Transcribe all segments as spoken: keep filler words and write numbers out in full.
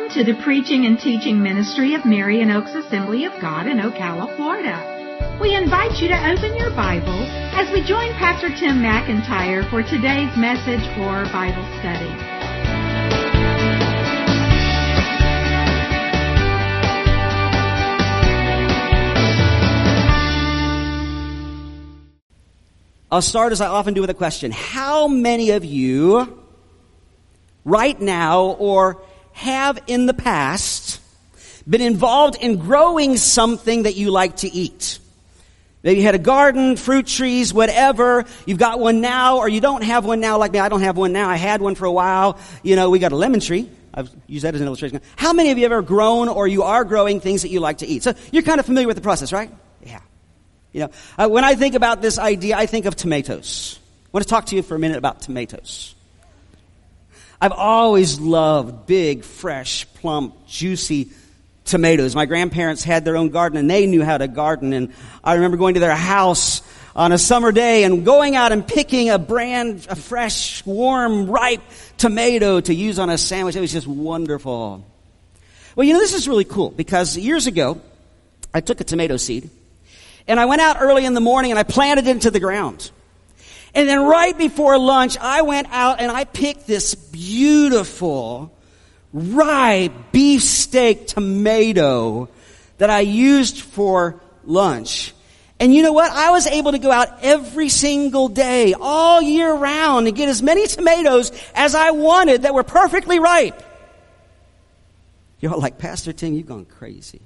Welcome to the preaching and teaching ministry of Marion Oaks Assembly of God in Ocala, Florida. We invite you to open your Bible as we join Pastor Tim McIntyre for today's message or Bible study. I'll start as I often do with a question. How many of you right now or have in the past been involved in growing something that you like to eat? Maybe you had a garden, fruit trees, whatever. You've got one now or you don't have one now like me. I don't have one now. I had one for a while. You know, we got a lemon tree. I've used that as an illustration. How many of you have ever grown or you are growing things that you like to eat? So you're kind of familiar with the process, right? Yeah. You know, uh, when I think about this idea, I think of tomatoes. I want to talk to you for a minute about tomatoes. I've always loved big, fresh, plump, juicy tomatoes. My grandparents had their own garden and they knew how to garden. And I remember going to their house on a summer day and going out and picking a brand, a fresh, warm, ripe tomato to use on a sandwich. It was just wonderful. Well, you know, this is really cool because years ago, I took a tomato seed and I went out early in the morning and I planted it into the ground. And then right before lunch, I went out and I picked this beautiful, ripe beefsteak tomato that I used for lunch. And you know what? I was able to go out every single day, all year round, and get as many tomatoes as I wanted that were perfectly ripe. You're all like, Pastor Tim, you've gone crazy.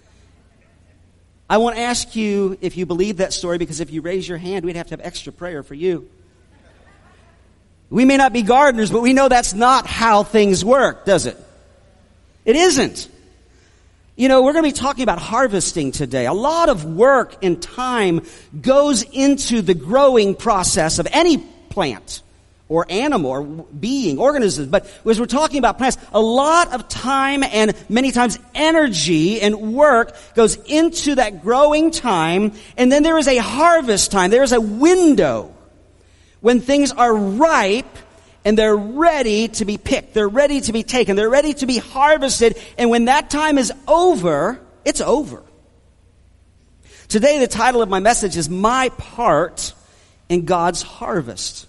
I want to ask you if you believe that story, because if you raise your hand, we'd have to have extra prayer for you. We may not be gardeners, but we know that's not how things work, does it? It isn't. You know, we're going to be talking about harvesting today. A lot of work and time goes into the growing process of any plant or animal or being, organisms. But as we're talking about plants, a lot of time and many times energy and work goes into that growing time. And then there is a harvest time. There is a window when things are ripe and they're ready to be picked. They're ready to be taken. They're ready to be harvested. And when that time is over, it's over. Today, the title of my message is My Part in God's Harvest.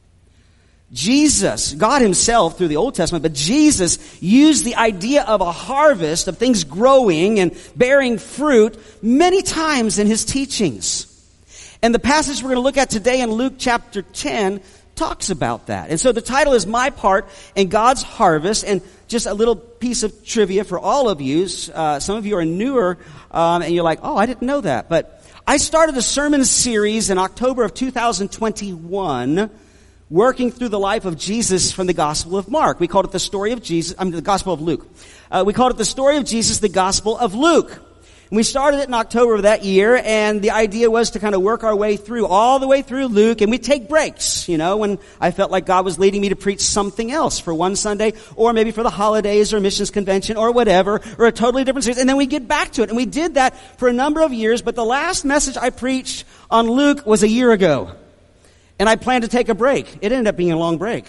Jesus, God himself through the Old Testament, but Jesus used the idea of a harvest, of things growing and bearing fruit many times in his teachings. And the passage we're going to look at today in Luke chapter ten talks about that. And so the title is My Part in God's Harvest. And just a little piece of trivia for all of you. Uh, some of you are newer um, and you're like, oh, I didn't know that. But I started a sermon series in October of two thousand twenty-one working through the life of Jesus from the Gospel of Mark. We called it the story of Jesus, I mean the Gospel of Luke. Uh, we called it the story of Jesus, the Gospel of Luke. And we started it in October of that year, and the idea was to kind of work our way through, all the way through Luke, and we'd take breaks, you know, when I felt like God was leading me to preach something else for one Sunday, or maybe for the holidays or missions convention or whatever, or a totally different series, and then we get back to it. And we did that for a number of years, but the last message I preached on Luke was a year ago. And I planned to take a break. It ended up being a long break.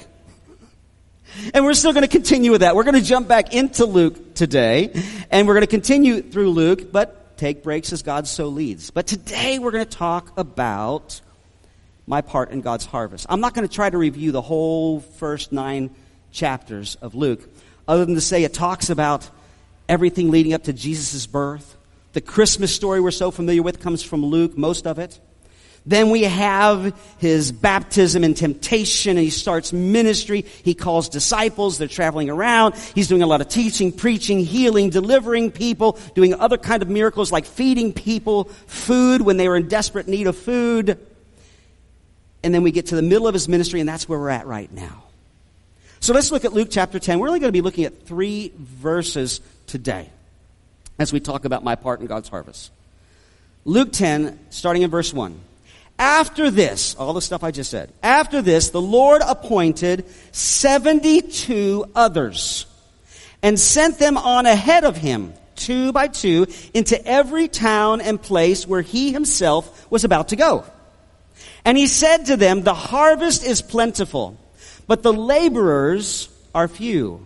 And we're still going to continue with that. We're going to jump back into Luke today. And we're going to continue through Luke, but take breaks as God so leads. But today we're going to talk about my part in God's harvest. I'm not going to try to review the whole first nine chapters of Luke, other than to say it talks about everything leading up to Jesus' birth. The Christmas story we're so familiar with comes from Luke, most of it. Then we have his baptism and temptation, and he starts ministry. He calls disciples. They're traveling around. He's doing a lot of teaching, preaching, healing, delivering people, doing other kind of miracles like feeding people food when they were in desperate need of food. And then we get to the middle of his ministry, and that's where we're at right now. So let's look at Luke chapter ten. We're only going to be looking at three verses today as we talk about my part in God's harvest. Luke ten, starting in verse one. After this, all the stuff I just said, after this, the Lord appointed seventy-two others and sent them on ahead of him, two by two, into every town and place where he himself was about to go. And he said to them, the harvest is plentiful, but the laborers are few.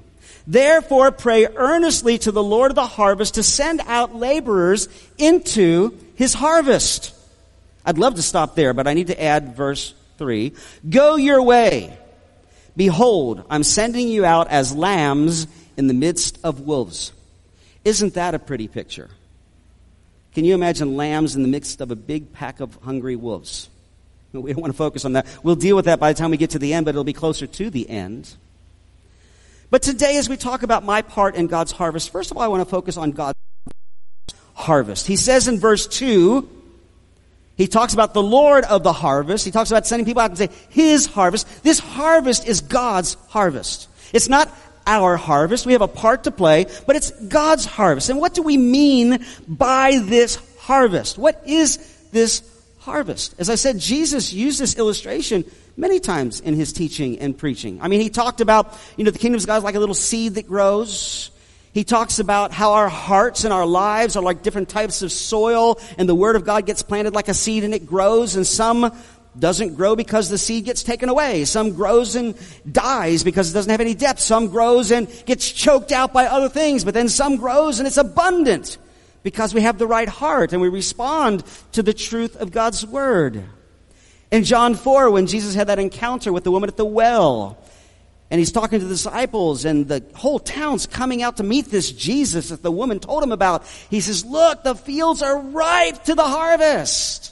Therefore, pray earnestly to the Lord of the harvest to send out laborers into his harvest. I'd love to stop there, but I need to add verse three. Go your way. Behold, I'm sending you out as lambs in the midst of wolves. Isn't that a pretty picture? Can you imagine lambs in the midst of a big pack of hungry wolves? We don't want to focus on that. We'll deal with that by the time we get to the end, but it'll be closer to the end. But today, as we talk about my part in God's harvest, first of all, I want to focus on God's harvest. He says in verse two, he talks about the Lord of the harvest. He talks about sending people out and say, his harvest. This harvest is God's harvest. It's not our harvest. We have a part to play, but it's God's harvest. And what do we mean by this harvest? What is this harvest? As I said, Jesus used this illustration many times in his teaching and preaching. I mean, he talked about, you know, the kingdom of God is like a little seed that grows. He talks about how our hearts and our lives are like different types of soil, and the word of God gets planted like a seed and it grows, and some doesn't grow because the seed gets taken away. Some grows and dies because it doesn't have any depth. Some grows and gets choked out by other things, but then some grows and it's abundant because we have the right heart and we respond to the truth of God's word. In John four, when Jesus had that encounter with the woman at the well, and he's talking to the disciples, and the whole town's coming out to meet this Jesus that the woman told him about. He says, look, the fields are ripe to the harvest.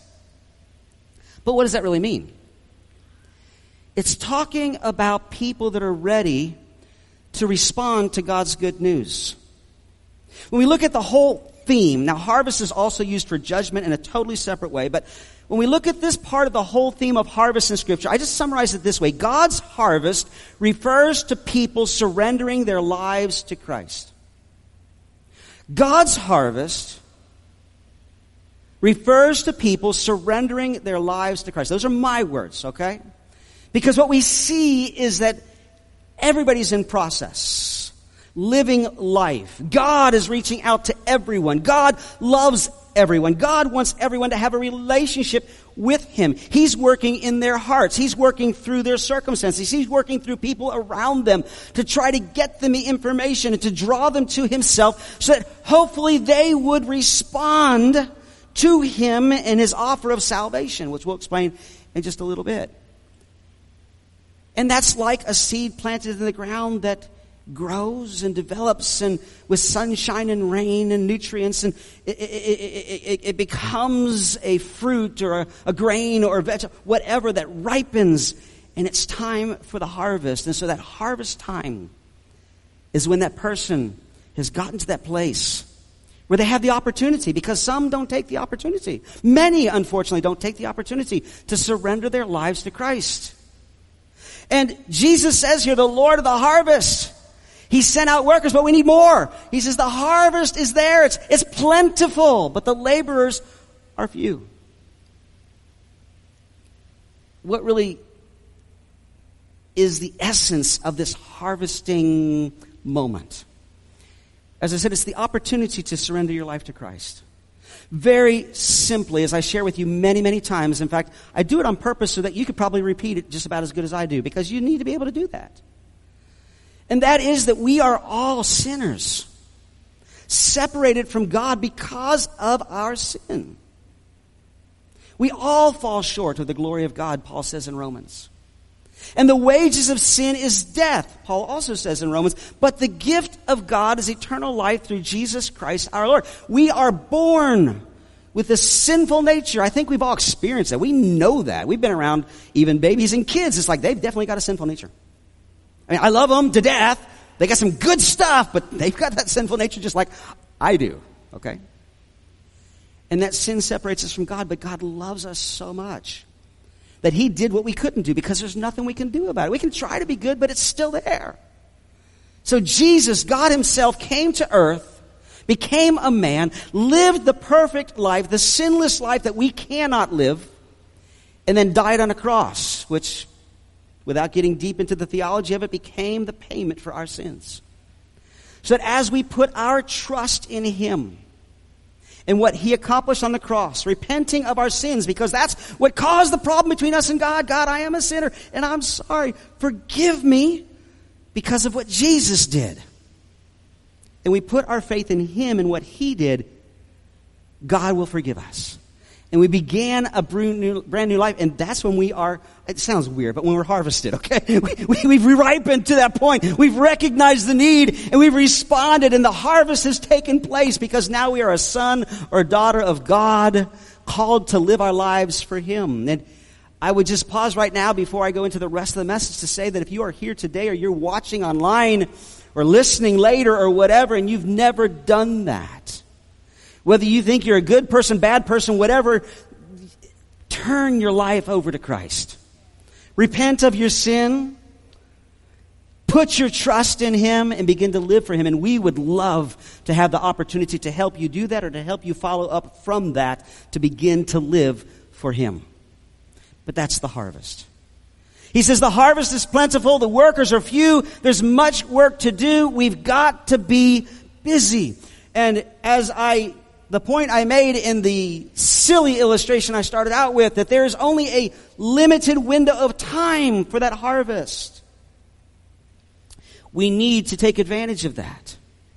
But what does that really mean? It's talking about people that are ready to respond to God's good news. When we look at the whole theme, now harvest is also used for judgment in a totally separate way, but when we look at this part of the whole theme of harvest in Scripture, I just summarize it this way. God's harvest refers to people surrendering their lives to Christ. God's harvest refers to people surrendering their lives to Christ. Those are my words, okay? Because what we see is that everybody's in process, living life. God is reaching out to everyone. God loves everyone. God wants everyone to have a relationship with Him. He's working in their hearts. He's working through their circumstances. He's working through people around them to try to get them the information and to draw them to Himself so that hopefully they would respond to Him and His offer of salvation, which we'll explain in just a little bit. And that's like a seed planted in the ground that grows and develops, and with sunshine and rain and nutrients, and it, it, it, it, it becomes a fruit or a, a grain or a vegetable, whatever, that ripens, and it's time for the harvest. And so that harvest time is when that person has gotten to that place where they have the opportunity, because some don't take the opportunity. Many, unfortunately, don't take the opportunity to surrender their lives to Christ. And Jesus says here, the Lord of the harvest, He sent out workers, but we need more. He says the harvest is there. It's, it's plentiful, but the laborers are few. What really is the essence of this harvesting moment? As I said, it's the opportunity to surrender your life to Christ. Very simply, as I share with you many, many times. In fact, I do it on purpose so that you could probably repeat it just about as good as I do, because you need to be able to do that. And that is that we are all sinners, separated from God because of our sin. We all fall short of the glory of God, Paul says in Romans. And the wages of sin is death, Paul also says in Romans. But the gift of God is eternal life through Jesus Christ our Lord. We are born with a sinful nature. I think we've all experienced that. We know that. We've been around even babies and kids. It's like they've definitely got a sinful nature. I mean, I love them to death. They got some good stuff, but they've got that sinful nature just like I do, okay? And that sin separates us from God, but God loves us so much that He did what we couldn't do, because there's nothing we can do about it. We can try to be good, but it's still there. So Jesus, God Himself, came to earth, became a man, lived the perfect life, the sinless life that we cannot live, and then died on a cross, which, without getting deep into the theology of it, became the payment for our sins. So that as we put our trust in Him and what He accomplished on the cross, repenting of our sins, because that's what caused the problem between us and God. God, I am a sinner, and I'm sorry. Forgive me because of what Jesus did. and we put our faith in Him and what He did, God will forgive us. And we began a brand new, brand new life, and that's when we are, it sounds weird, but when we're harvested, okay? We, we, we've ripened to that point. We've recognized the need, and we've responded, and the harvest has taken place because now we are a son or a daughter of God, called to live our lives for Him. And I would just pause right now before I go into the rest of the message to say that if you are here today or you're watching online or listening later or whatever, and you've never done that, whether you think you're a good person, bad person, whatever, turn your life over to Christ. Repent of your sin. Put your trust in Him and begin to live for Him. And we would love to have the opportunity to help you do that or to help you follow up from that to begin to live for Him. But that's the harvest. He says the harvest is plentiful, the workers are few, there's much work to do, we've got to be busy. And as I The point I made in the silly illustration I started out with, that there is only a limited window of time for that harvest. We need to take advantage of that.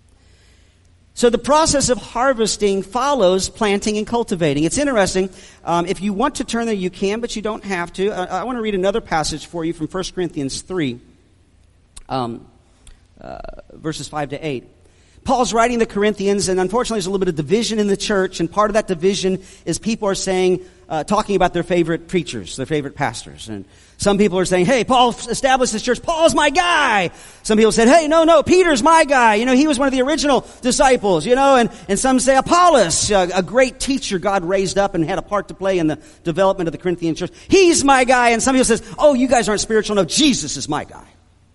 So the process of harvesting follows planting and cultivating. It's interesting. Um, if you want to turn there, you can, but you don't have to. I, I want to read another passage for you from First Corinthians three, um, uh, verses five to eight. Paul's writing the Corinthians, and unfortunately there's a little bit of division in the church, and part of that division is people are saying, uh, talking about their favorite preachers, their favorite pastors. And some people are saying, hey, Paul established this church, Paul's my guy. Some people said, hey, no, no, Peter's my guy. You know, he was one of the original disciples, you know, and, and some say Apollos, a, a great teacher God raised up and had a part to play in the development of the Corinthian church. He's my guy. And some people says, oh, you guys aren't spiritual. No, Jesus is my guy.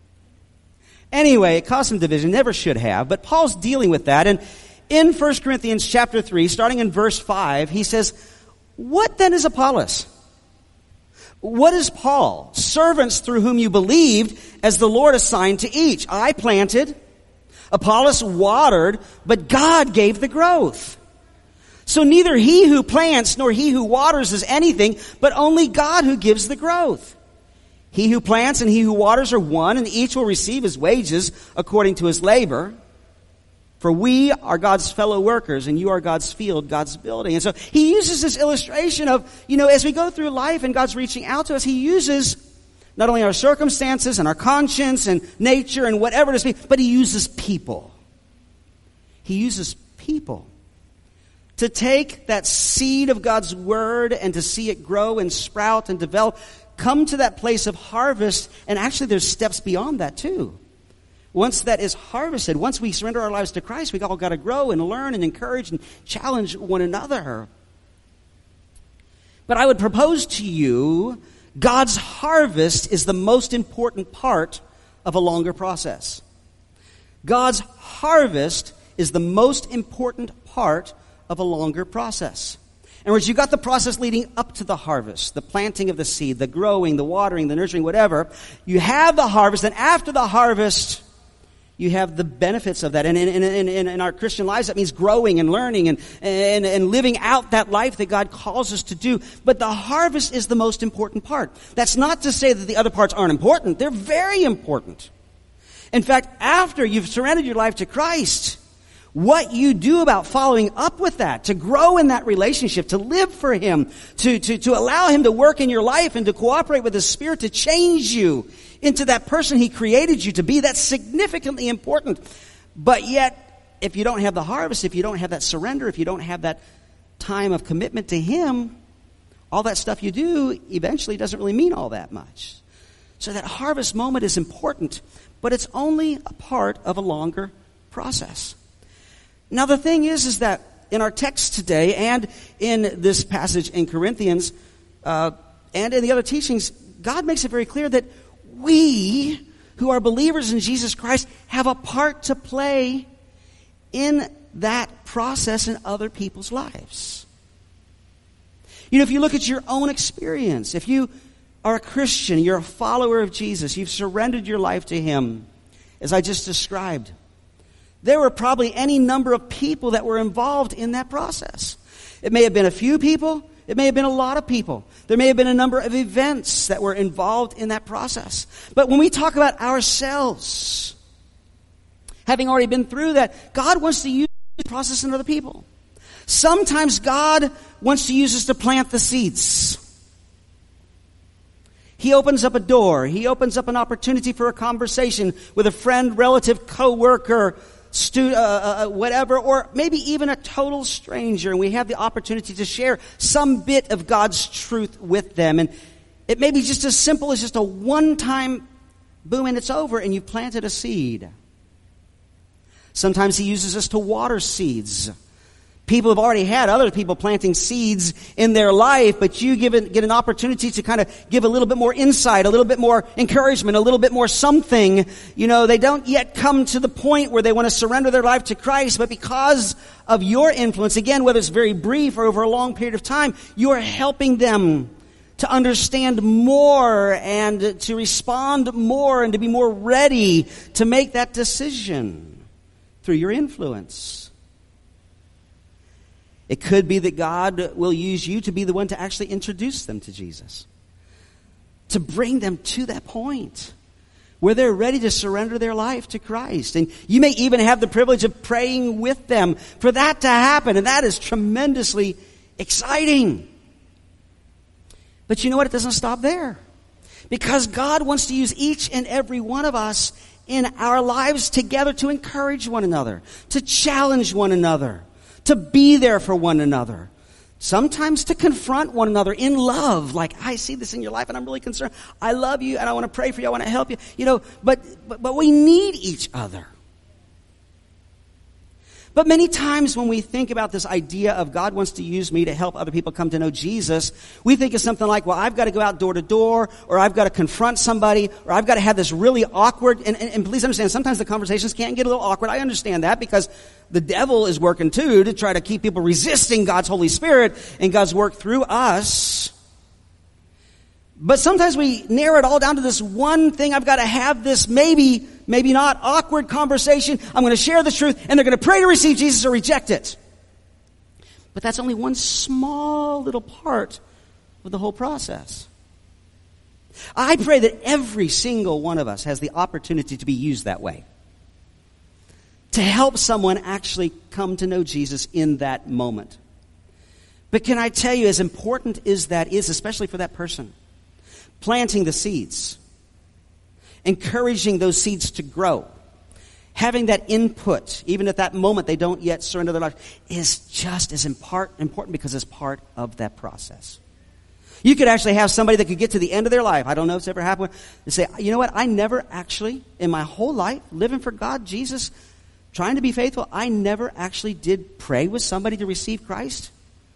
Anyway, it caused some division, never should have, but Paul's dealing with that. And in First Corinthians chapter three, starting in verse five, he says, what then is Apollos? What is Paul? Servants through whom you believed, as the Lord assigned to each. I planted, Apollos watered, but God gave the growth. So neither he who plants nor he who waters is anything, but only God who gives the growth. He who plants and he who waters are one, and each will receive his wages according to his labor. For we are God's fellow workers, and you are God's field, God's building. And so he uses this illustration of, you know, as we go through life and God's reaching out to us, he uses not only our circumstances and our conscience and nature and whatever it is, but he uses people. He uses people to take that seed of God's word and to see it grow and sprout and develop, come to that place of harvest, and actually there's steps beyond that too. Once that is harvested, once we surrender our lives to Christ, we all got to grow and learn and encourage and challenge one another. But I would propose to you, God's harvest is the most important part of a longer process. God's harvest is the most important part of a longer process. In other words, you've got the process leading up to the harvest, the planting of the seed, the growing, the watering, the nurturing, whatever. You have the harvest, and after the harvest, you have the benefits of that. And in, in, in, in our Christian lives, that means growing and learning and, and, and living out that life that God calls us to do. But the harvest is the most important part. That's not to say that the other parts aren't important. They're very important. In fact, after you've surrendered your life to Christ, what you do about following up with that, to grow in that relationship, to live for Him, to, to, to allow Him to work in your life and to cooperate with His Spirit to change you into that person He created you to be, that's significantly important. But yet, if you don't have the harvest, if you don't have that surrender, if you don't have that time of commitment to Him, all that stuff you do eventually doesn't really mean all that much. So that harvest moment is important, but it's only a part of a longer process. Now the thing is, is that in our text today and in this passage in Corinthians uh, and in the other teachings, God makes it very clear that we who are believers in Jesus Christ have a part to play in that process in other people's lives. You know, if you look at your own experience, if you are a Christian, you're a follower of Jesus, you've surrendered your life to Him, as I just described, there were probably any number of people that were involved in that process. It may have been a few people. It may have been a lot of people. There may have been a number of events that were involved in that process. But when we talk about ourselves, having already been through that, God wants to use the process in other people. Sometimes God wants to use us to plant the seeds. He opens up a door. He opens up an opportunity for a conversation with a friend, relative, coworker, stu- uh, uh, whatever, or maybe even a total stranger. And we have the opportunity to share some bit of God's truth with them. And it may be just as simple as just a one-time boom and it's over and you've planted a seed. Sometimes He uses us to water seeds. People have already had other people planting seeds in their life, but you give it, get an opportunity to kind of give a little bit more insight, a little bit more encouragement, a little bit more something. You know, they don't yet come to the point where they want to surrender their life to Christ, but because of your influence, again, whether it's very brief or over a long period of time, you are helping them to understand more and to respond more and to be more ready to make that decision through your influence. It could be that God will use you to be the one to actually introduce them to Jesus. To bring them to that point where they're ready to surrender their life to Christ. And you may even have the privilege of praying with them for that to happen. And that is tremendously exciting. But you know what? It doesn't stop there. Because God wants to use each and every one of us in our lives together to encourage one another, to challenge one another, to be there for one another. Sometimes to confront one another in love. Like, I see this in your life and I'm really concerned. I love you and I want to pray for you. I want to help you. You know, but, but, but we need each other. But many times when we think about this idea of God wants to use me to help other people come to know Jesus, we think of something like, well, I've got to go out door to door, or I've got to confront somebody, or I've got to have this really awkward, and, and, and please understand, sometimes the conversations can get a little awkward. I understand that because the devil is working too to try to keep people resisting God's Holy Spirit and God's work through us. But sometimes we narrow it all down to this one thing. I've got to have this maybe, maybe not awkward conversation. I'm going to share the truth and they're going to pray to receive Jesus or reject it. But that's only one small little part of the whole process. I pray that every single one of us has the opportunity to be used that way. To help someone actually come to know Jesus in that moment. But can I tell you, as important as that is, especially for that person, planting the seeds, encouraging those seeds to grow, having that input, even at that moment they don't yet surrender their life, is just as important because it's part of that process. You could actually have somebody that could get to the end of their life, I don't know if it's ever happened, and say, you know what, I never actually, in my whole life, living for God, Jesus, trying to be faithful, I never actually did pray with somebody to receive Christ.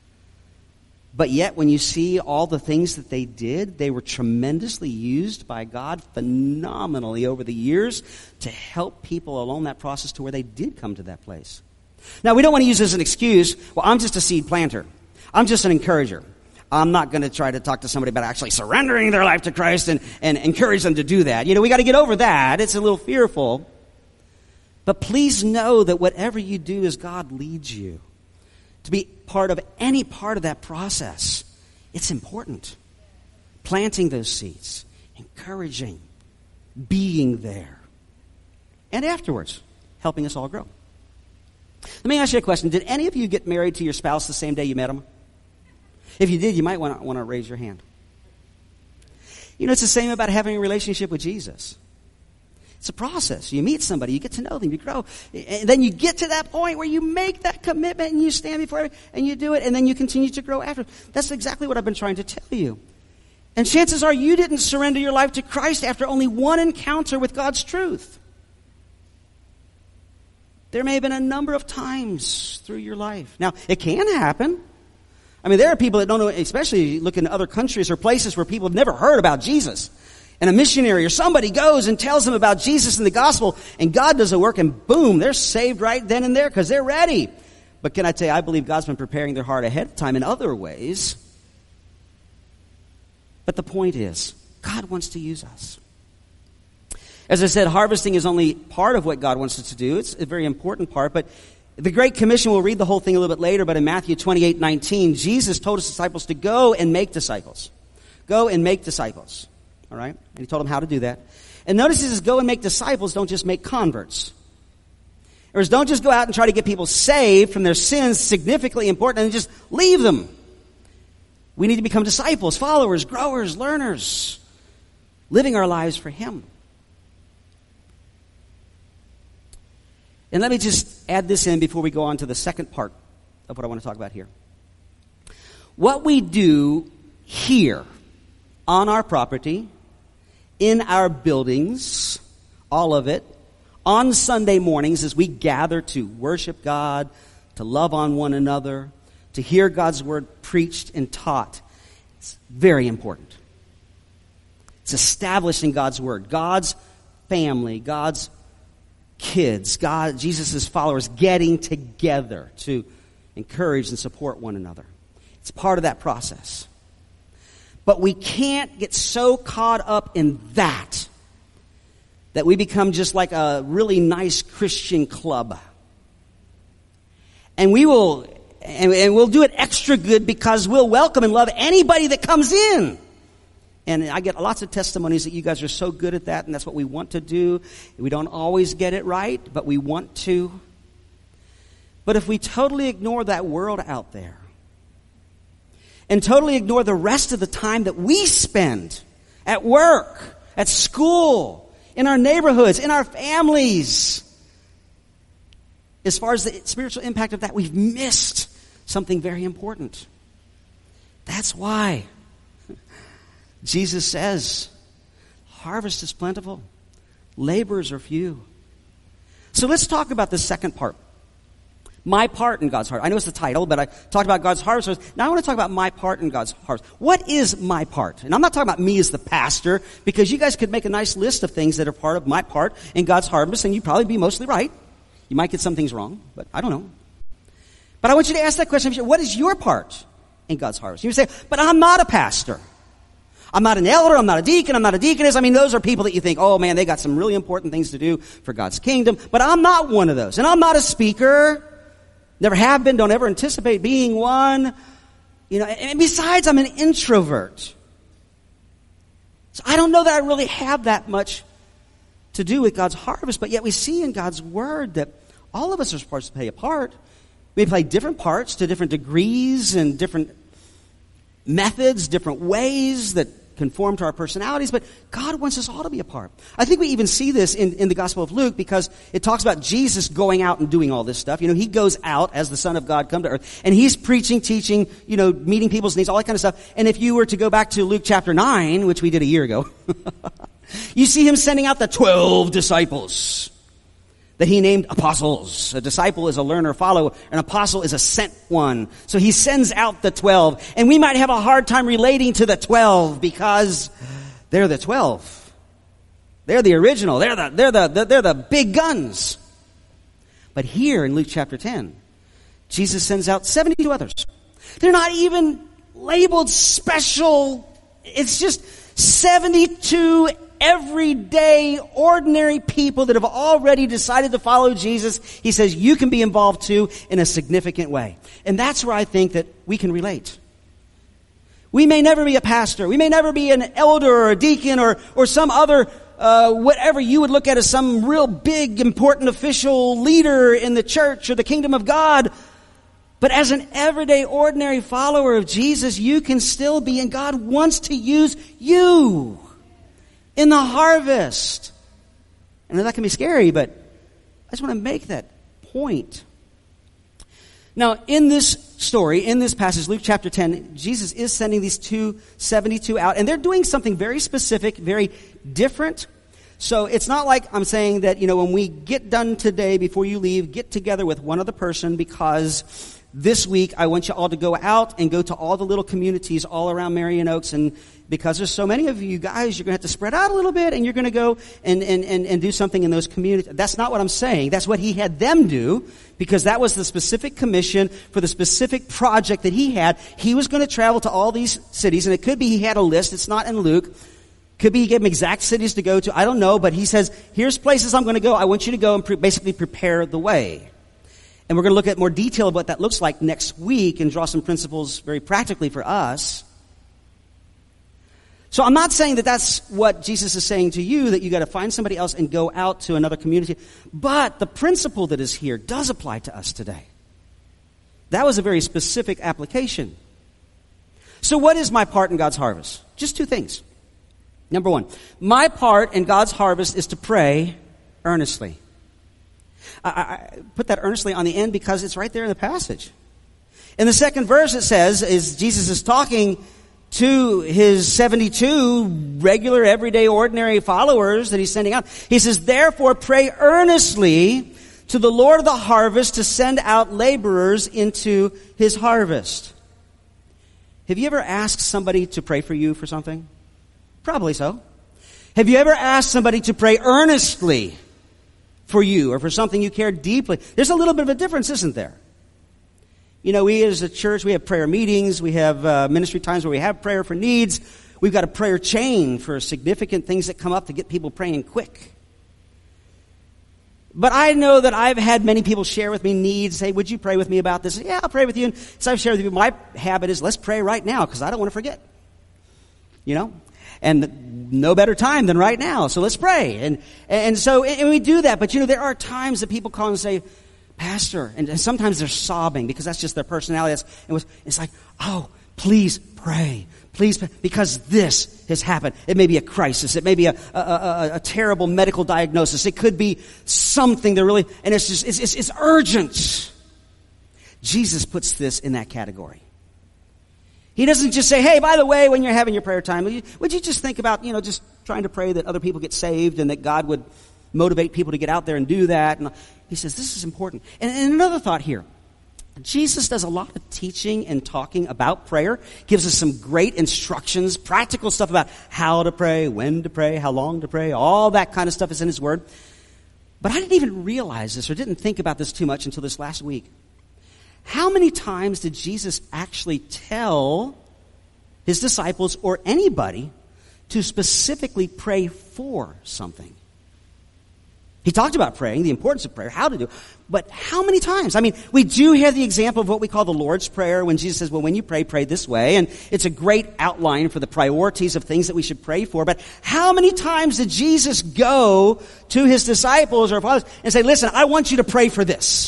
But yet, when you see all the things that they did, they were tremendously used by God phenomenally over the years to help people along that process to where they did come to that place. Now, we don't want to use this as an excuse. Well, I'm just a seed planter. I'm just an encourager. I'm not going to try to talk to somebody about actually surrendering their life to Christ and, and encourage them to do that. You know, we got to get over that. It's a little fearful. But please know that whatever you do as God leads you, to be part of any part of that process, it's important. Planting those seeds, encouraging, being there, and afterwards, helping us all grow. Let me ask you a question. Did any of you get married to your spouse the same day you met them? If you did, you might want to, want to raise your hand. You know, it's the same about having a relationship with Jesus. It's a process. You meet somebody, you get to know them, you grow. And then you get to that point where you make that commitment and you stand before it and you do it, and then you continue to grow after. That's exactly what I've been trying to tell you. And chances are you didn't surrender your life to Christ after only one encounter with God's truth. There may have been a number of times through your life. Now, it can happen. I mean, there are people that don't know, especially look in other countries or places where people have never heard about Jesus. And a missionary or somebody goes and tells them about Jesus and the gospel, and God does a work, and boom, they're saved right then and there because they're ready. But can I tell you, I believe God's been preparing their heart ahead of time in other ways. But the point is, God wants to use us. As I said, harvesting is only part of what God wants us to do. It's a very important part, but the Great Commission, we'll read the whole thing a little bit later, but in Matthew twenty-eight nineteen, Jesus told his disciples to go and make disciples. Go and make disciples. All right? And he told them how to do that. And notice he says, go and make disciples, don't just make converts. Or is don't just go out and try to get people saved from their sins, significantly important, and just leave them. We need to become disciples, followers, growers, learners, living our lives for Him. And let me just add this in before we go on to the second part of what I want to talk about here. What we do here on our property, in our buildings, all of it, on Sunday mornings as we gather to worship God, to love on one another, to hear God's word preached and taught, it's very important. It's establishing God's word, God's family, God's kids, God, Jesus' followers getting together to encourage and support one another. It's part of that process. But we can't get so caught up in that that we become just like a really nice Christian club. And we will, and, and we'll do it extra good because we'll welcome and love anybody that comes in. And I get lots of testimonies that you guys are so good at that, and that's what we want to do. We don't always get it right, but we want to. But if we totally ignore that world out there, and totally ignore the rest of the time that we spend at work, at school, in our neighborhoods, in our families, as far as the spiritual impact of that, we've missed something very important. That's why Jesus says, harvest is plentiful, laborers are few. So let's talk about the second part. My part in God's harvest. I know it's the title, but I talked about God's harvest. Now I want to talk about my part in God's harvest. What is my part? And I'm not talking about me as the pastor, because you guys could make a nice list of things that are part of my part in God's harvest, and you'd probably be mostly right. You might get some things wrong, but I don't know. But I want you to ask that question. What is your part in God's harvest? You say, but I'm not a pastor. I'm not an elder, I'm not a deacon, I'm not a deaconess. I mean, those are people that you think, oh man, they got some really important things to do for God's kingdom. But I'm not one of those. And I'm not a speaker. Never have been, don't ever anticipate being one. You know, and besides, I'm an introvert. So I don't know that I really have that much to do with God's harvest, but yet we see in God's word that all of us are supposed to play a part. We play different parts to different degrees and different methods, different ways that conform to our personalities, but God wants us all to be a part. I think we even see this in, in the Gospel of Luke, because it talks about Jesus going out and doing all this stuff. You know, he goes out as the Son of God come to earth, and he's preaching, teaching, you know, meeting people's needs, all that kind of stuff. And if you were to go back to Luke chapter nine, which we did a year ago, you see him sending out the twelve disciples that he named apostles. A disciple is a learner, follower. An apostle is a sent one. So he sends out the twelve. And we might have a hard time relating to the twelve because they're the twelve. They're the original. They're the, they're the, they're the big guns. But here in Luke chapter ten, Jesus sends out seventy-two others. They're not even labeled special. It's just seventy-two everyday, ordinary people that have already decided to follow Jesus. He says you can be involved too in a significant way. And that's where I think that we can relate. We may never be a pastor. We may never be an elder or a deacon or, or some other, uh, whatever you would look at as some real big, important official leader in the church or the kingdom of God. But as an everyday, ordinary follower of Jesus, you can still be, and God wants to use you in the harvest. And that can be scary, but I just want to make that point. Now, in this story, in this passage, Luke chapter ten, Jesus is sending these two seventy-two out, and they're doing something very specific, very different. So it's not like I'm saying that, you know, when we get done today, before you leave, get together with one other person, because this week I want you all to go out and go to all the little communities all around Marion Oaks, and because there's so many of you guys, you're going to have to spread out a little bit, and you're going to go and, and, and, and do something in those communities. That's not what I'm saying. That's what he had them do, because that was the specific commission for the specific project that he had. He was going to travel to all these cities, and it could be he had a list. It's not in Luke. Could be he gave them exact cities to go to. I don't know, but he says, here's places I'm going to go. I want you to go and pre- basically prepare the way. And we're going to look at more detail of what that looks like next week and draw some principles very practically for us. So I'm not saying that that's what Jesus is saying to you, that you got to find somebody else and go out to another community. But the principle that is here does apply to us today. That was a very specific application. So what is my part in God's harvest? Just two things. Number one, my part in God's harvest is to pray earnestly. I, I put that earnestly on the end because it's right there in the passage. In the second verse it says, is Jesus is talking to his seventy-two regular, everyday, ordinary followers that he's sending out. He says, therefore pray earnestly to the Lord of the harvest to send out laborers into his harvest. Have you ever asked somebody to pray for you for something? Probably so. Have you ever asked somebody to pray earnestly for you or for something you care deeply? There's a little bit of a difference, isn't there? You know, we as a church, we have prayer meetings, we have uh, ministry times where we have prayer for needs. We've got a prayer chain for significant things that come up to get people praying quick. But I know that I've had many people share with me needs, say, would you pray with me about this? Yeah, I'll pray with you. And so I've shared with you, my habit is, let's pray right now because I don't want to forget. You know? And no better time than right now, so let's pray. And and so and we do that, but you know, there are times that people call and say, Pastor, and, and sometimes they're sobbing because that's just their personality. That's, it was, it's like, oh, please pray. Please, pray, because this has happened. It may be a crisis. It may be a, a, a, a terrible medical diagnosis. It could be something that really, and it's just, it's, it's, it's urgent. Jesus puts this in that category. He doesn't just say, hey, by the way, when you're having your prayer time, would you, would you just think about, you know, just trying to pray that other people get saved and that God would motivate people to get out there and do that. And he says, this is important. And, and another thought here. Jesus does a lot of teaching and talking about prayer, gives us some great instructions, practical stuff about how to pray, when to pray, how long to pray, all that kind of stuff is in his word. But I didn't even realize this or didn't think about this too much until this last week. How many times did Jesus actually tell his disciples or anybody to specifically pray for something? He talked about praying, the importance of prayer, how to do it. But how many times? I mean, we do have the example of what we call the Lord's Prayer when Jesus says, well, when you pray, pray this way. And it's a great outline for the priorities of things that we should pray for. But how many times did Jesus go to his disciples or followers and say, listen, I want you to pray for this?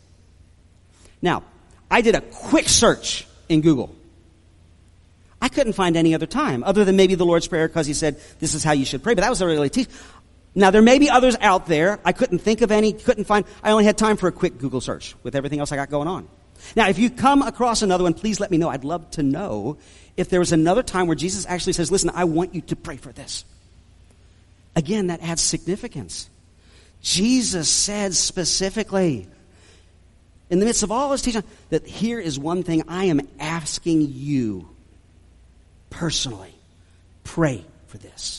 Now, I did a quick search in Google. I couldn't find any other time other than maybe the Lord's Prayer because he said, this is how you should pray. But that was a really teach. Now, there may be others out there. I couldn't think of any, couldn't find. I only had time for a quick Google search with everything else I got going on. Now, if you come across another one, please let me know. I'd love to know if there was another time where Jesus actually says, listen, I want you to pray for this. Again, that adds significance. Jesus said specifically, in the midst of all his teaching, that here is one thing I am asking you personally. Pray for this.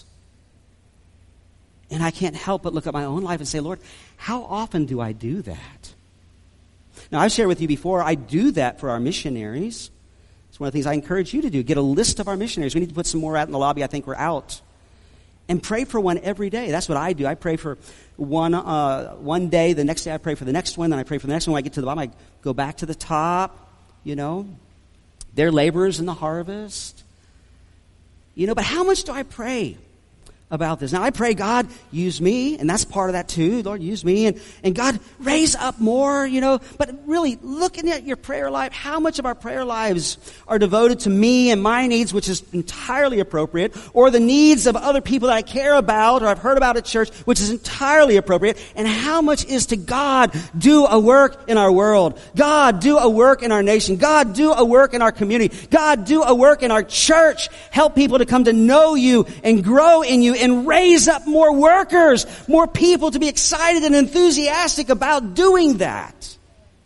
And I can't help but look at my own life and say, Lord, how often do I do that? Now, I've shared with you before, I do that for our missionaries. It's one of the things I encourage you to do. Get a list of our missionaries. We need to put some more out in the lobby. I think we're out. And pray for one every day. That's what I do. I pray for one uh, one day. The next day I pray for the next one. Then I pray for the next one. When I get to the bottom, I go back to the top. You know, they're laborers in the harvest. You know, but how much do I pray about this? Now, I pray, God, use me, and that's part of that too. Lord, use me, and, and God, raise up more, you know. But really, looking at your prayer life, how much of our prayer lives are devoted to me and my needs, which is entirely appropriate, or the needs of other people that I care about or I've heard about at church, which is entirely appropriate, and how much is to God, do a work in our world. God, do a work in our nation. God, do a work in our community. God, do a work in our church. Help people to come to know you and grow in you and raise up more workers, more people to be excited and enthusiastic about doing that.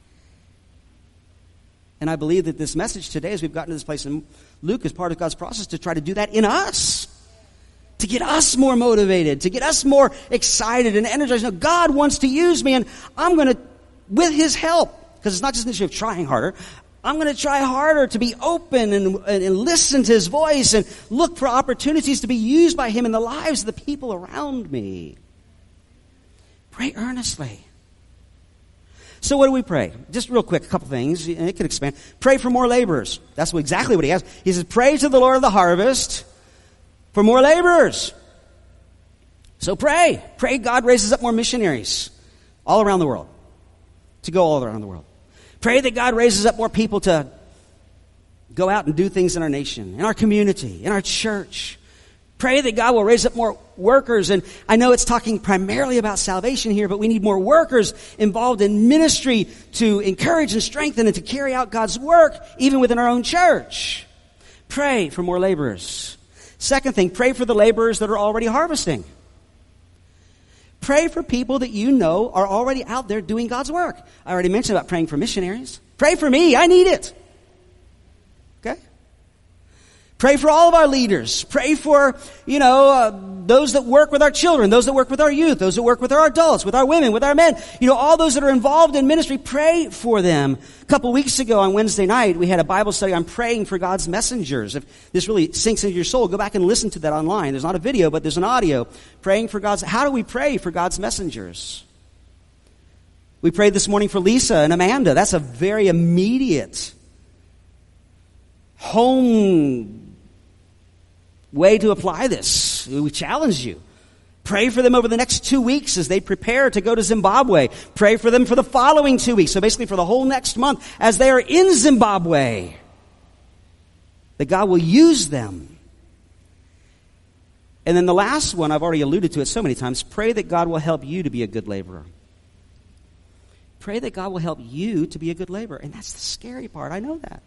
And I believe that this message today, as we've gotten to this place in Luke, is part of God's process to try to do that in us. To get us more motivated, to get us more excited and energized. Now, God wants to use me, and I'm going to, with his help, because it's not just an issue of trying harder, I'm going to try harder to be open and, and listen to his voice and look for opportunities to be used by him in the lives of the people around me. Pray earnestly. So what do we pray? Just real quick, a couple things, and it could expand. Pray for more laborers. That's what, exactly what he has. He says, pray to the Lord of the harvest for for more laborers. So pray. Pray God raises up more missionaries all around the world, to go all around the world. Pray that God raises up more people to go out and do things in our nation, in our community, in our church. Pray that God will raise up more workers. And I know it's talking primarily about salvation here, but we need more workers involved in ministry to encourage and strengthen and to carry out God's work, even within our own church. Pray for more laborers. Second thing, pray for the laborers that are already harvesting. Pray for people that you know are already out there doing God's work. I already mentioned about praying for missionaries. Pray for me. I need it. Okay? Pray for all of our leaders. Pray for, you know, uh, those that work with our children, those that work with our youth, those that work with our adults, with our women, with our men. You know, all those that are involved in ministry, pray for them. A couple weeks ago on Wednesday night, we had a Bible study on praying for God's messengers. If this really sinks into your soul, go back and listen to that online. There's not a video, but there's an audio. Praying for God's, how do we pray for God's messengers? We prayed this morning for Lisa and Amanda. That's a very immediate home way to apply this. We challenge you. Pray for them over the next two weeks as they prepare to go to Zimbabwe. Pray for them for the following two weeks. So basically for the whole next month as they are in Zimbabwe. That God will use them. And then the last one, I've already alluded to it so many times. Pray that God will help you to be a good laborer. Pray that God will help you to be a good laborer. And that's the scary part. I know that.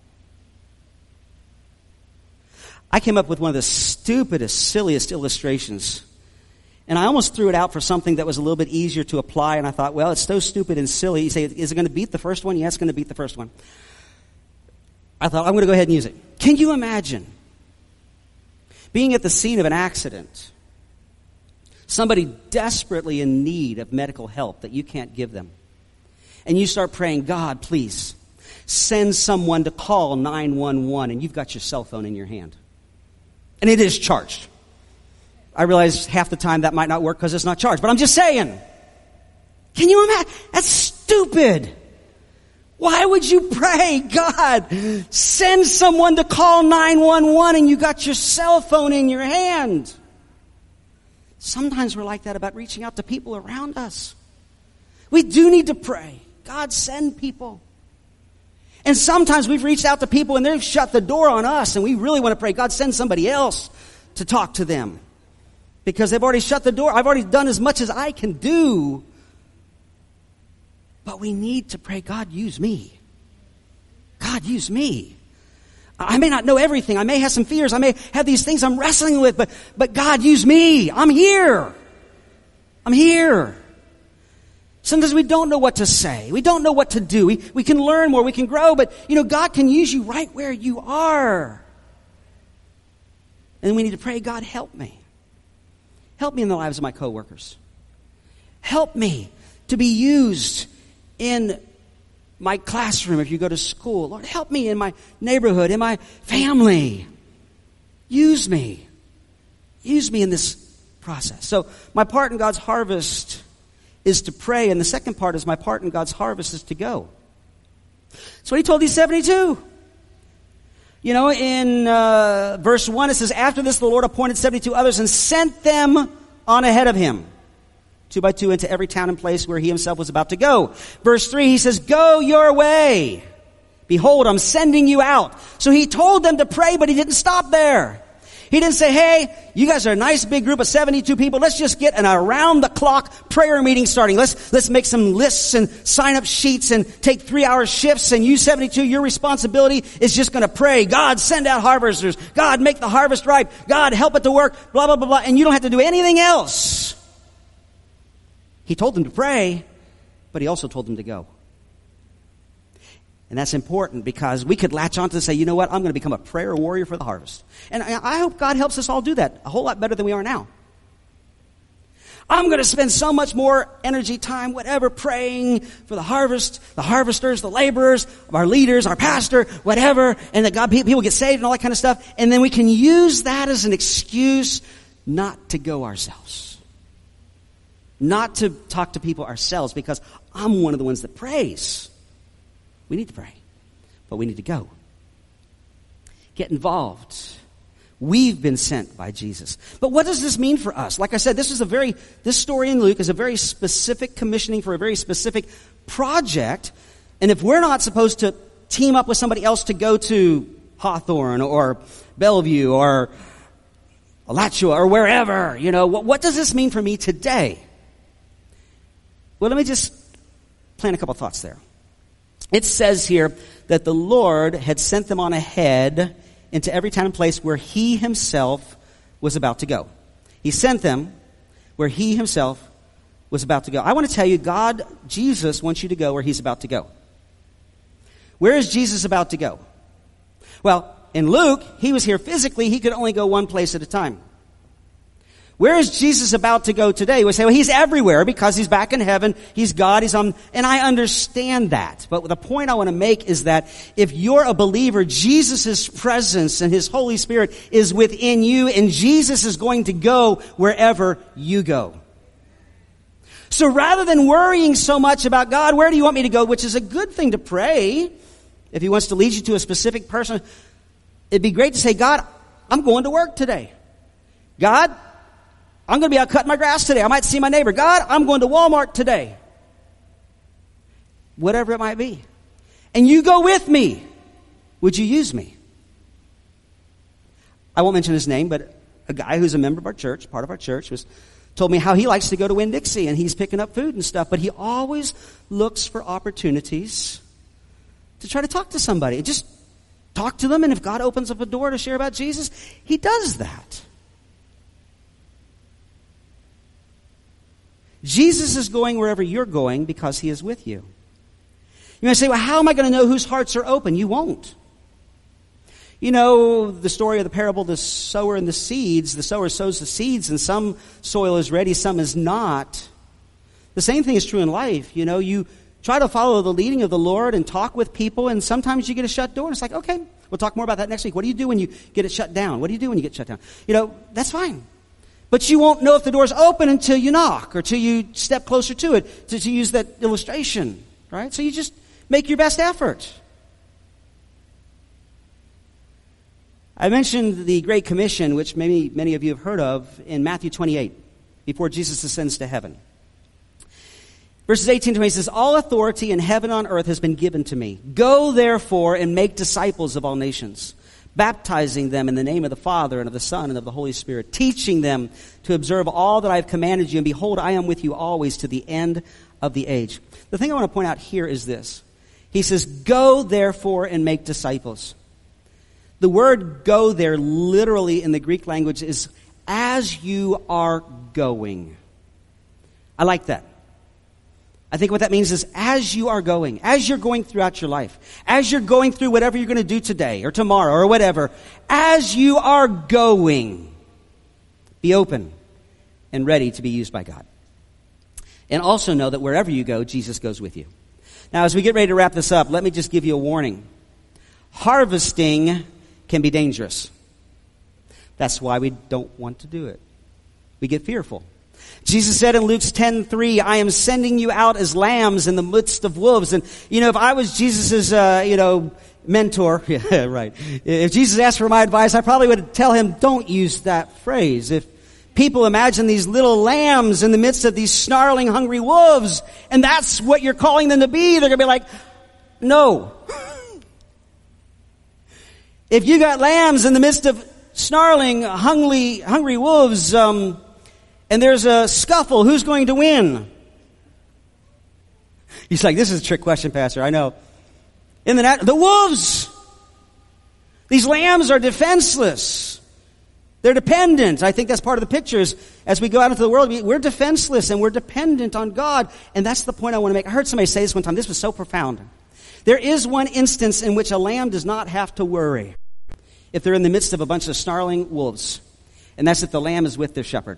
I came up with one of the stupidest, silliest illustrations. And I almost threw it out for something that was a little bit easier to apply. And I thought, well, it's so stupid and silly. You say, is it going to beat the first one? Yeah, it's going to beat the first one. I thought, I'm going to go ahead and use it. Can you imagine being at the scene of an accident? Somebody desperately in need of medical help that you can't give them. And you start praying, God, please, send someone to call nine one one. And you've got your cell phone in your hand. And it is charged. I realize half the time that might not work because it's not charged. But I'm just saying. Can you imagine? That's stupid. Why would you pray, God, send someone to call nine one one and you got your cell phone in your hand? Sometimes we're like that about reaching out to people around us. We do need to pray. God, send people. And sometimes we've reached out to people and they've shut the door on us and we really want to pray, God, send somebody else to talk to them. Because they've already shut the door. I've already done as much as I can do. But we need to pray, God, use me. God, use me. I may not know everything. I may have some fears. I may have these things I'm wrestling with. But, but God, use me. I'm here. I'm here. Sometimes we don't know what to say. We don't know what to do. We, we can learn more. We can grow. But, you know, God can use you right where you are. And we need to pray, God, help me. Help me in the lives of my coworkers. Help me to be used in my classroom if you go to school. Lord, help me in my neighborhood, in my family. Use me. Use me in this process. So my part in God's harvest is to pray, and the second part is my part in God's harvest is to go. That's what he told these seventy-two. You know, in uh, verse one it says, after this the Lord appointed seventy-two others and sent them on ahead of him, two by two, into every town and place where he himself was about to go. Verse three, he says, go your way. Behold, I'm sending you out. So he told them to pray, but he didn't stop there. He didn't say, hey, you guys are a nice big group of seventy-two people. Let's just get an around-the-clock prayer meeting starting. Let's let's make some lists and sign up sheets and take three-hour shifts. And you seventy-two, your responsibility is just going to pray. God, send out harvesters. God, make the harvest ripe. God, help it to work. Blah, blah, blah, blah. And you don't have to do anything else. He told them to pray, but he also told them to go. And that's important because we could latch on to say, you know what, I'm going to become a prayer warrior for the harvest. And I hope God helps us all do that a whole lot better than we are now. I'm going to spend so much more energy, time, whatever, praying for the harvest, the harvesters, the laborers, our leaders, our pastor, whatever, and that God, people get saved and all that kind of stuff. And then we can use that as an excuse not to go ourselves. Not to talk to people ourselves because I'm one of the ones that prays. We need to pray, but we need to go. Get involved. We've been sent by Jesus. But what does this mean for us? Like I said, this is a very, this story in Luke is a very specific commissioning for a very specific project. And if we're not supposed to team up with somebody else to go to Hawthorne or Bellevue or Alachua or wherever, you know, what, what does this mean for me today? Well, let me just plant a couple thoughts there. It says here that the Lord had sent them on ahead into every town and place where he himself was about to go. He sent them where he himself was about to go. I want to tell you, God, Jesus wants you to go where he's about to go. Where is Jesus about to go? Well, in Luke, he was here physically. He could only go one place at a time. Where is Jesus about to go today? We say, well, he's everywhere because he's back in heaven. He's God. He's on, and I understand that. But the point I want to make is that if you're a believer, Jesus' presence and his Holy Spirit is within you, and Jesus is going to go wherever you go. So rather than worrying so much about God, where do you want me to go? Which is a good thing to pray. If he wants to lead you to a specific person, it'd be great to say, God, I'm going to work today. God, I'm going to be out cutting my grass today. I might see my neighbor. God, I'm going to Walmart today. Whatever it might be. And you go with me. Would you use me? I won't mention his name, but a guy who's a member of our church, part of our church, was told me how he likes to go to Winn-Dixie and he's picking up food and stuff, but he always looks for opportunities to try to talk to somebody. Just talk to them, and if God opens up a door to share about Jesus, he does that. Jesus is going wherever you're going because he is with you. You may say, well, how am I going to know whose hearts are open? You won't. You know the story of the parable, the sower and the seeds. The sower sows the seeds, and some soil is ready, some is not. The same thing is true in life. You know, you try to follow the leading of the Lord and talk with people, and sometimes you get a shut door, and it's like, okay, we'll talk more about that next week. What do you do when you get it shut down? What do you do when you get shut down? You know, that's fine. But you won't know if the door's open until you knock or until you step closer to it, to, to use that illustration, right? So you just make your best effort. I mentioned the Great Commission, which maybe many of you have heard of, in Matthew twenty-eight, before Jesus ascends to heaven. Verses eighteen to twenty says, all authority in heaven and on earth has been given to me. Go therefore and make disciples of all nations, baptizing them in the name of the Father and of the Son and of the Holy Spirit, teaching them to observe all that I have commanded you. And behold, I am with you always to the end of the age. The thing I want to point out here is this. He says, go therefore and make disciples. The word go there literally in the Greek language is as you are going. I like that. I think what that means is as you are going, as you're going throughout your life, as you're going through whatever you're going to do today or tomorrow or whatever, as you are going, be open and ready to be used by God. And also know that wherever you go, Jesus goes with you. Now, as we get ready to wrap this up, let me just give you a warning. Harvesting can be dangerous. That's why we don't want to do it. We get fearful. Jesus said in Luke ten three, I am sending you out as lambs in the midst of wolves. And, you know, if I was Jesus's, uh, you know, mentor, yeah, right. If Jesus asked for my advice, I probably would tell him, don't use that phrase. If people imagine these little lambs in the midst of these snarling, hungry wolves, and that's what you're calling them to be, they're going to be like, no. If you got lambs in the midst of snarling, hungry, hungry wolves, um, and there's a scuffle, who's going to win? He's like, this is a trick question, Pastor. I know. In the nat- the wolves. These lambs are defenseless. They're dependent. I think that's part of the pictures. As we go out into the world, we're defenseless and we're dependent on God. And that's the point I want to make. I heard somebody say this one time. This was so profound. There is one instance in which a lamb does not have to worry if they're in the midst of a bunch of snarling wolves. And that's if the lamb is with their shepherd.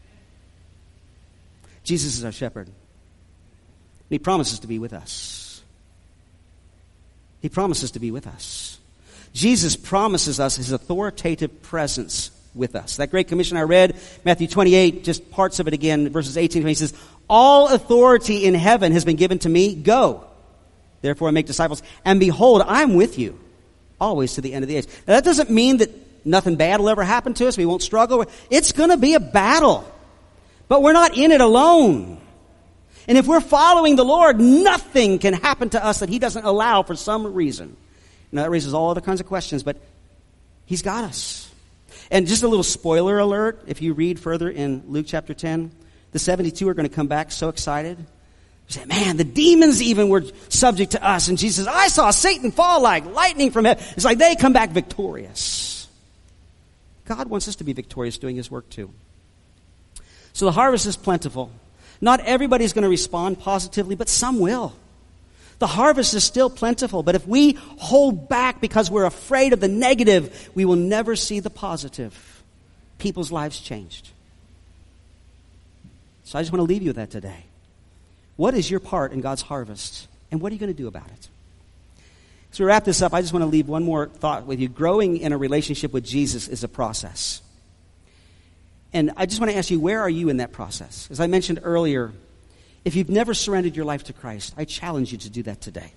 Jesus is our shepherd. And he promises to be with us. He promises to be with us. Jesus promises us his authoritative presence with us. That Great Commission I read, Matthew twenty-eight, just parts of it again, verses eighteen to twenty, says, all authority in heaven has been given to me. Go, therefore, and make disciples. And behold, I'm with you always to the end of the age. Now, that doesn't mean that nothing bad will ever happen to us. We won't struggle. It's going to be a battle. But we're not in it alone. And if we're following the Lord, nothing can happen to us that He doesn't allow for some reason. Now, that raises all other kinds of questions, but He's got us. And just a little spoiler alert, if you read further in Luke chapter ten, the seventy-two are going to come back so excited. You say, man, the demons even were subject to us. And Jesus says, I saw Satan fall like lightning from heaven. It's like they come back victorious. God wants us to be victorious doing His work too. So the harvest is plentiful. Not everybody's going to respond positively, but some will. The harvest is still plentiful, but if we hold back because we're afraid of the negative, we will never see the positive. People's lives changed. So I just want to leave you with that today. What is your part in God's harvest, and what are you going to do about it? As we wrap this up, I just want to leave one more thought with you. Growing in a relationship with Jesus is a process. And I just want to ask you, where are you in that process? As I mentioned earlier, if you've never surrendered your life to Christ, I challenge you to do that today.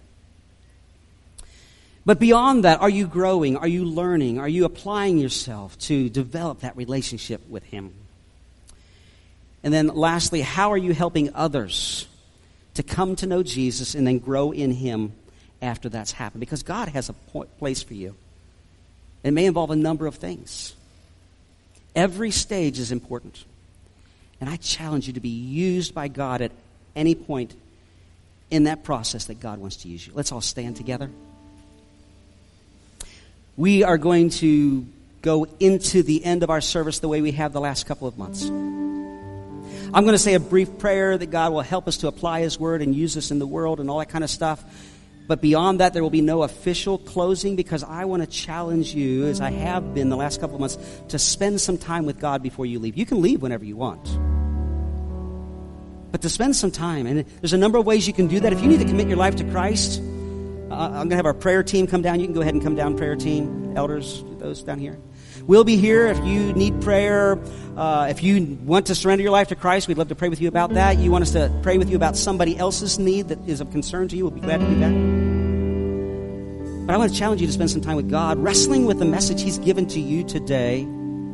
But beyond that, are you growing? Are you learning? Are you applying yourself to develop that relationship with Him? And then lastly, how are you helping others to come to know Jesus and then grow in Him after that's happened? Because God has a place for you. It may involve a number of things. Every stage is important. And I challenge you to be used by God at any point in that process that God wants to use you. Let's all stand together. We are going to go into the end of our service the way we have the last couple of months. I'm going to say a brief prayer that God will help us to apply His Word and use us in the world and all that kind of stuff. But beyond that, there will be no official closing, because I want to challenge you, as I have been the last couple of months, to spend some time with God before you leave. You can leave whenever you want, but to spend some time. And there's a number of ways you can do that. If you need to commit your life to Christ, uh, I'm going to have our prayer team come down. You can go ahead and come down, prayer team, elders, those down here. We'll be here if you need prayer. Uh, if you want to surrender your life to Christ, we'd love to pray with you about that. You want us to pray with you about somebody else's need that is of concern to you, we'll be glad to do that. But I want to challenge you to spend some time with God, wrestling with the message He's given to you today.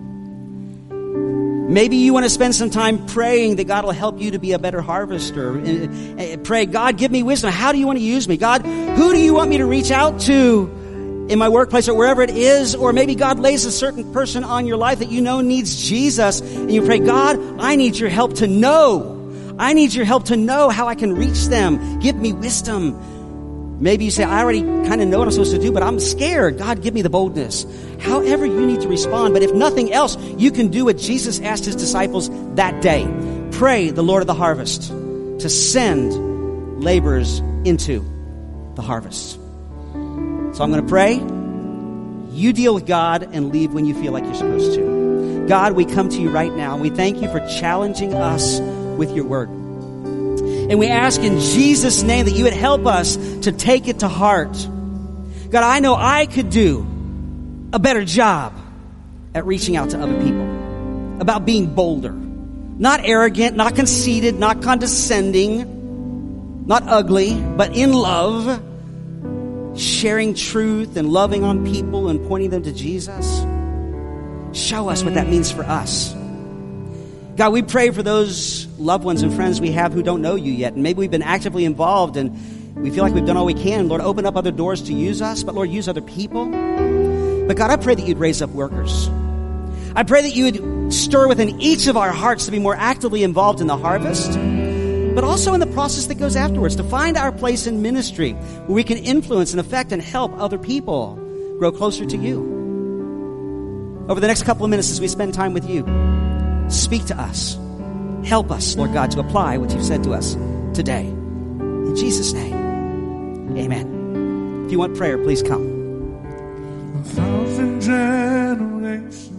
Maybe you want to spend some time praying that God will help you to be a better harvester. Pray, God, give me wisdom. How do you want to use me? God, who do you want me to reach out to in my workplace or wherever it is? Or maybe God lays a certain person on your life that you know needs Jesus, and you pray, God, I need your help to know. I need your help to know how I can reach them. Give me wisdom. Maybe you say, I already kind of know what I'm supposed to do, but I'm scared. God, give me the boldness. However you need to respond. But if nothing else, you can do what Jesus asked His disciples that day. Pray the Lord of the harvest to send laborers into the harvest. So I'm going to pray. You deal with God and leave when you feel like you're supposed to. God, we come to you right now, and we thank you for challenging us with your word. And we ask in Jesus' name that you would help us to take it to heart. God, I know I could do a better job at reaching out to other people, about being bolder, not arrogant, not conceited, not condescending, not ugly, but in love, sharing truth and loving on people and pointing them to Jesus. Show us what that means for us. God, we pray for those loved ones and friends we have who don't know you yet. And maybe we've been actively involved and we feel like we've done all we can. Lord, open up other doors to use us. But Lord, use other people. But God, I pray that you'd raise up workers. I pray that you would stir within each of our hearts to be more actively involved in the harvest, but also in the process that goes afterwards, to find our place in ministry where we can influence and affect and help other people grow closer to you. Over the next couple of minutes as we spend time with you, speak to us. Help us, Lord God, to apply what you've said to us today. In Jesus' name, amen. If you want prayer, please come. A thousand generations.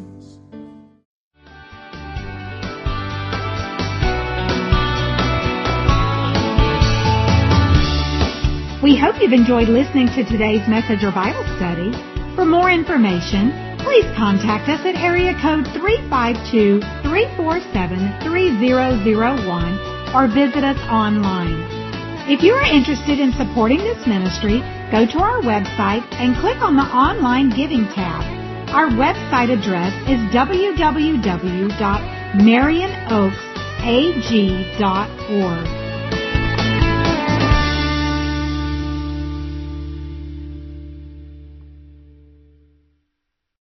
We hope you've enjoyed listening to today's message or Bible study. For more information, please contact us at area code three five two, three four seven, three zero zero one or visit us online. If you are interested in supporting this ministry, go to our website and click on the Online Giving tab. Our website address is w w w dot marion oaks a g dot org.